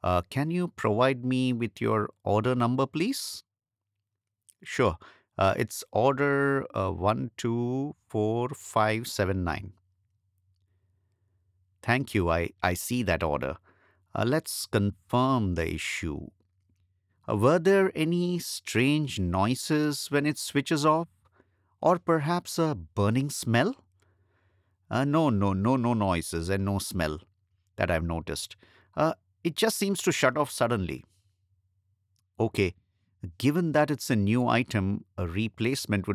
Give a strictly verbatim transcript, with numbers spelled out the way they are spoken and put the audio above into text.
Uh, can you provide me with your order number, please? Sure. Uh, it's order uh, one two four five seven nine. Thank you. I, I see that order. Uh, let's confirm the issue. Uh, were there any strange noises when it switches off? Or perhaps a burning smell? Uh, no, no, no, no noises and no smell that I've noticed. Uh, it just seems to shut off suddenly. Okay, given that it's a new item, a replacement would